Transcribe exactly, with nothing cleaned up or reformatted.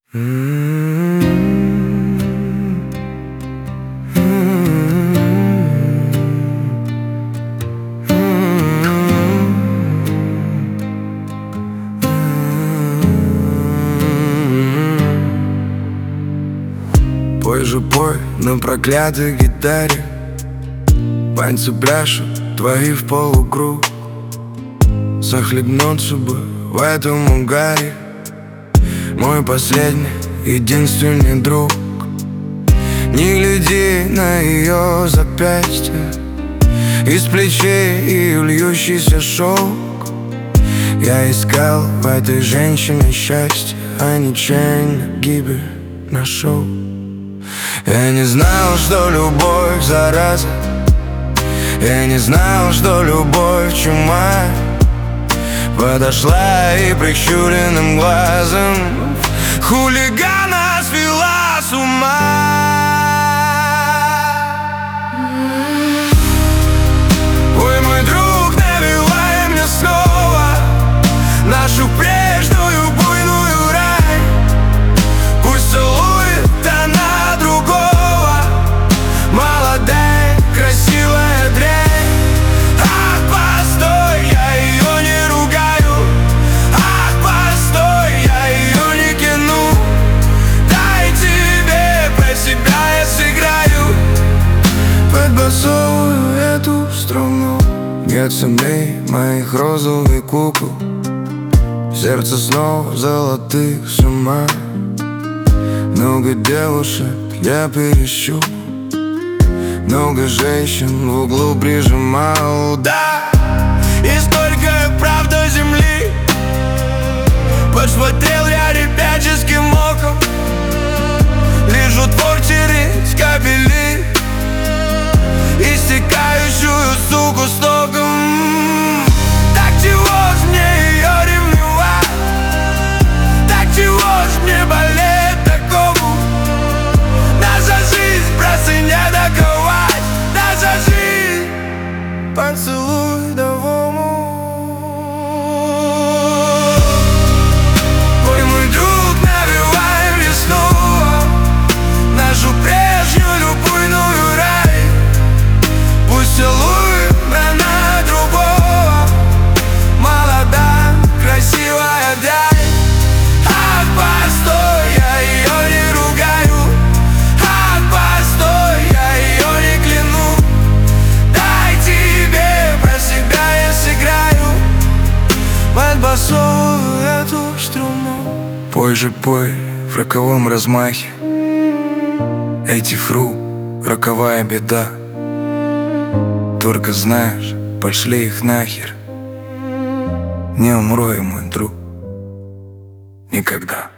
Пой же пой на проклятой гитаре, пальцы пляшут твои в полукруг. Захлебнуться бы в этом угаре мой последний, единственный друг. Не гляди на ее запястье, из плечей и льющийся шелк. Я искал в этой женщине счастье, а ничейно гибель нашел. Я не знал, что любовь зараза, я не знал, что любовь чума. Подошла и прищуренным глазом хулигана свела с ума. Ой, мой друг, навевай мне снова нашу прежнюю буйную рай. Пусть целует она другого, молодая, красивая дрянь. Ах, постой, я ее не ругаю. Ах, постой, я ее не кину. Дай тебе про себя я сыграю под басовую эту струну. Нет сомнений моих розовых кукол, сердце снова золотых с ума. Много девушек я перещу, много женщин в углу прижимал. Да, и столько правда земли посмотрел я ребяческим оком. Вижу двор через кабели, истекающую суку с током. Так чего ж мне ее ревновать? Так чего ж мне болеть такому? Наша жизнь просто не доковать. Наша жизнь поцелуй новому. Ой, мой друг, навевай мне снова нашу прежнюю буйную рай. Пусть целует она другого, молодая, красивая дрянь. Ах, постой, я ее не ругаю. Ах, постой, я ее не кляну. Дай тебе про себя я сыграю под басовую эту струну. Пой же пой в роковом размахе, этих рук роковая беда. Только знаешь, пошли их нахер. Не умру я, мой друг, никогда.